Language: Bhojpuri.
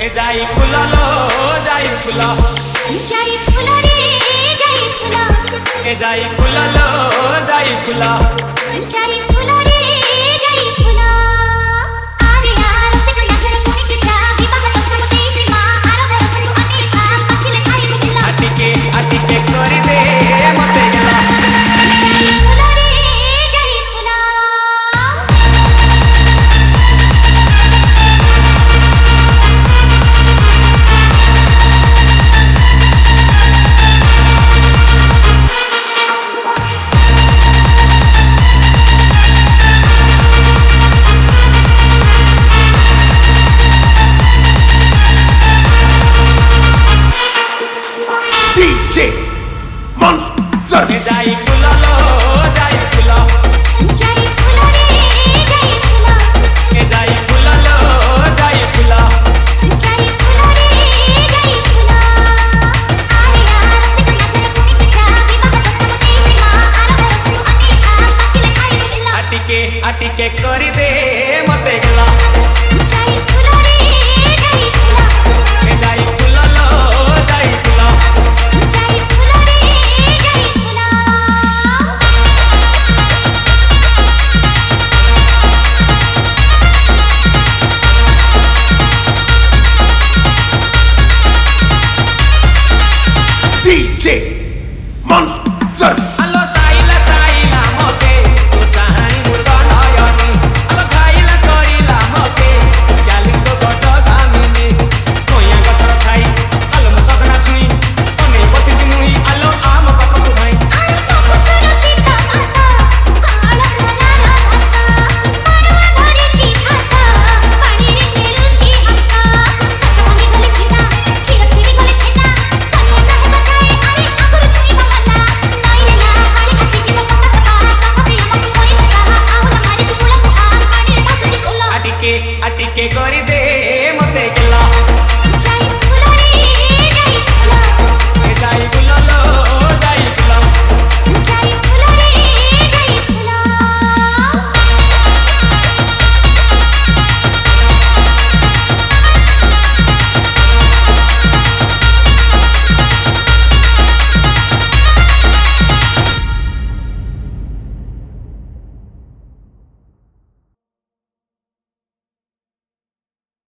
जाई फुला लो जाई फुला जाई फुला रे जाई फुला जाई फुला लो जाई फुला जाई फुला रे जाई फुला आरे यार सिक नजर सोनी के जा विवाह कसम तेजी मां आरो रसनु अनेका पछिले खाई बुला अटिके करी दे मते गला जाई फुला रे जाई फुला DJ Monster जाई फुला लो जाई फुला जाई फुला रे जाई फुला जाई फुला लो जाई फुला जाई फुला रे जाई फुला आरे यार सिक नजर सोनी के जा विवाह कसम तेजी मां आरो रसनु अनेका पछिले खाई बुला अटिके करी दे मते गला जाई फुला रे जाई फुला जाई फुला लो जाई फुला जाई फुला रे जाई फुला DJ Monster